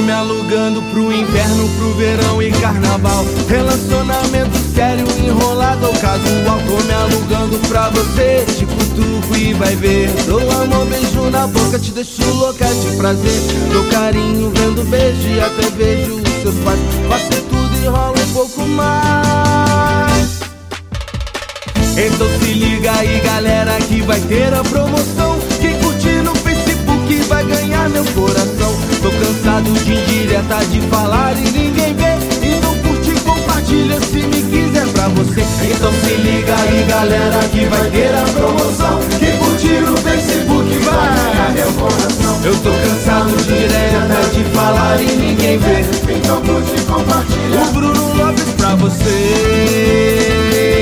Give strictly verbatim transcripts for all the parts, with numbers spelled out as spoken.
me alugando pro inverno, pro verão e carnaval. Relacionamento sério, enrolado ou casual. Tô me alugando pra você, te cutuco e vai ver. Dou amor, beijo na boca, te deixo louca de prazer. Dou carinho, vendo beijo e até vejo os seus pais. Faço tudo e rola um pouco mais. Então se liga aí, galera, que vai ter a promoção. Quem curtir no Facebook vai ganhar meu coração. Tô cansado de indireta, de falar e ninguém vê. Então curte e compartilha se me quiser pra você. Então se liga aí, galera, que vai ter a promoção. Quem curtir no Facebook vai ganhar meu coração. Eu tô cansado de indireta, de falar e ninguém vê. Então curte e compartilha. O Bruno Lopes pra você.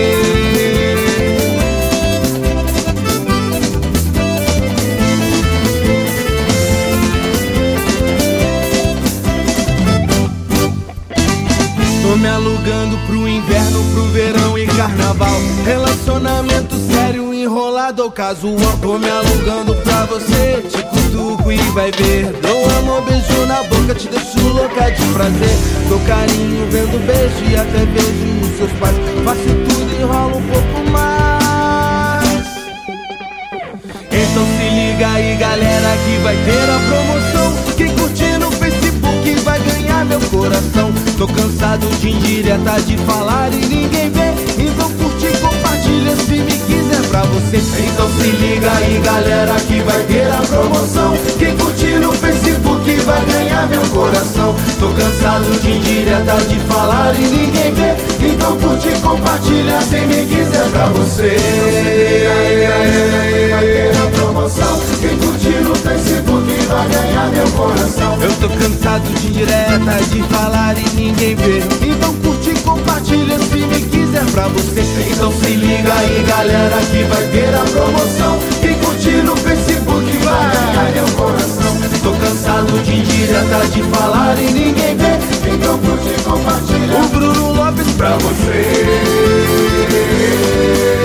Tô me alugando pro inverno, pro verão e carnaval. Relacionamento sério, enrolado ou casual. Tô me alugando pra você, te cutuco e vai ver. Dou amor, beijo na boca, te deixo louca de prazer. Dou carinho, vendo beijo e até vejo os seus pais. Faço tudo e enrolo um pouco mais. Então se liga aí, galera, que vai ter a promoção. Quem curtir no Facebook vai ganhar meu coração. Tô cansado de indireta, de falar e ninguém vê. Então curte e compartilha se me quiser pra você. Então se liga aí, galera, que vai ter a promoção. Quem curtir no Facebook vai ganhar meu coração. Tô cansado de indireta, de falar e ninguém vê. Então curte e compartilha se me quiser pra você. Vai ter a promoção. Quem curtir no Facebook vai ganhar meu coração. Eu tô cansado de indireta, de falar e ninguém vê. Então curte e compartilha se me quiser pra você. Então se liga aí, galera, que vai ter a promoção. Quem curtir no Facebook vai ganhar meu coração. Tô cansado de indireta, de falar e ninguém vê. Então curte e compartilha. O Bruno Lopes pra você.